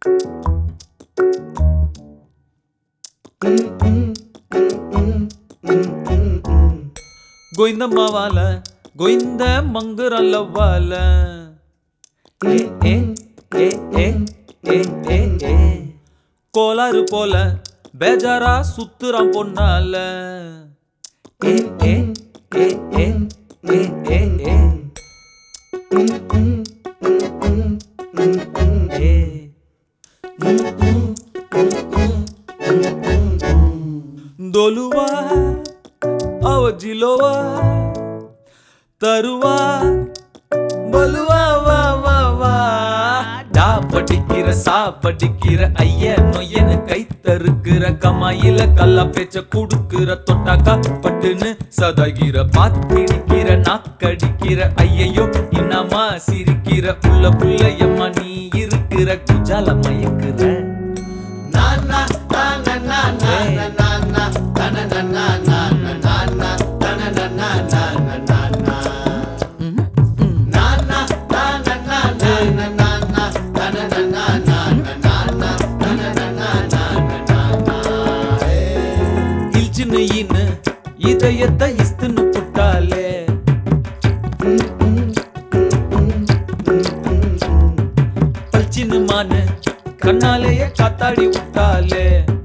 गोइंदम्मा वाला गोइंद मंगरल वाला ए ए ए ए ए ए ए கோளாறு போல பேஜாரா சுத்துறான் பொன்னால ஏ ஏ ஏ ஏ ஏ ஏ ஏ दोलुवा आवजिलोवा तरुवा बलुवा वा वा वा डा படிக்கிற சா படிக்கிற ஐய நொய்யன்னு கை தருக்கிற கமாயில கல்லா பேச்ச குடுக்கிற தொட்டாக்கா பட்டுன்னு சதாகிற பாத்திடிக்கிற நாக்கடிக்கிற ஐயையோ இன்னமா சிரிக்கிற புள்ள புள்ளையம்மா நீ இருக்கிற குஜால மயக்குற நானா நானா நானா நானா நானா நானா நானா இதயத்தை இஸ்துன்னு புட்டாலே பல்ச்சின்னு மானு கண்ணாலேயே காத்தாடி விட்டாலே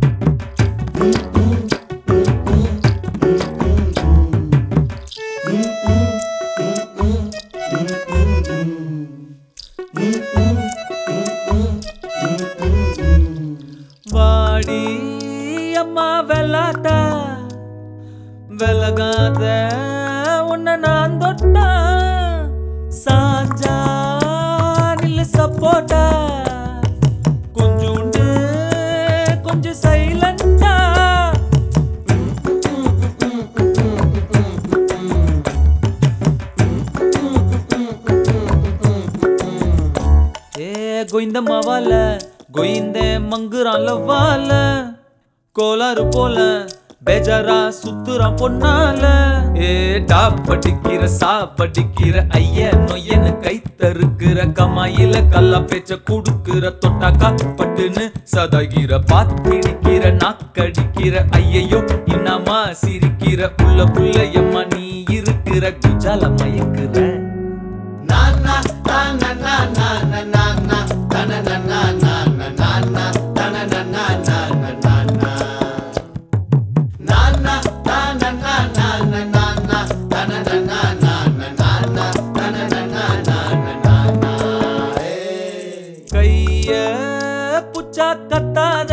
வாடி அம்மா வெள்ளாட்டா வெலகாத உன்னை நான் தொட்டா சாஞ்சா நில்லு சப்போட்டா கொஞ்சோண்டு கொஞ்சம் சைலண்டா ஏ கோயிந்தம்மா வால கோயிந்த மங்குறான் வால கோளாறு போல பேஜாரா சுத்துறான் பொன்னால ஏ டா படிக்கிற சா படிக்கிற ஐய நொய்யன்னு கை தருக்கிற கமாயில கல்லா பேச்ச குடுக்கிற தொட்டாக்கா பட்டுன்னு சதாகிற பாத்திடிக்கிற நாக்கடிக்கிற ஐயையோ இன்னமா சிரிக்கிற புள்ள புள்ளையம்மா நீ இருக்கிற குஜால மயக்குற நானா நானா நானா நானா நானா நானா கைய புச்சா கத்தாத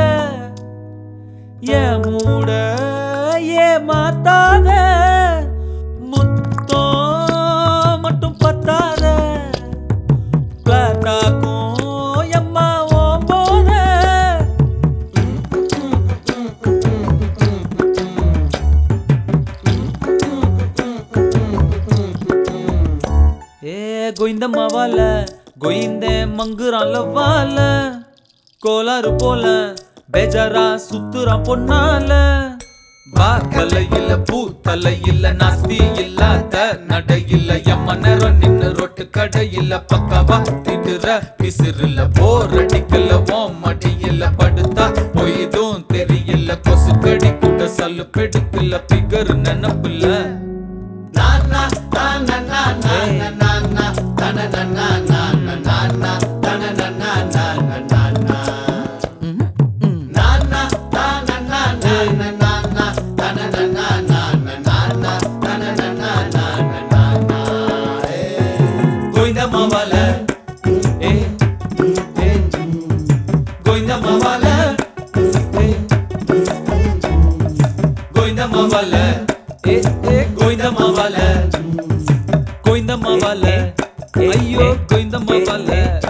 ஏ மூட ஏ மாத்தாத முத்தோ மட்டும் பத்தாத பிளாட்டாக்கும் எம்மா ஓம் போத ஏ கோயிந்தம்மா வால கோயிந்த மங்குறான் வால கோளாறு போல பேஜாரா சுத்துறான் பொன்னால வா தலையில பூ தலையில நாஸ்தி இல்லாத நடையில எம்ம நேரம் நின்னு ரொட்டு கடையில பக்கவா திடுற பிசிறுல போர் அடிக்கல ஓம் மடியில படுத்தா பொய்தும் தெரியல கொசு கடி கூட சல்லு பெடுக்கல பிகர் நினப்புல நானா நானா நானா நானா நானா நானா गोइंदम्मा वाला ए ए गोइंदम्मा वाला ए गोइंदम्मा वाला ए ए गोइंदम्मा वाला अय्यो गोइंदम्मा वाला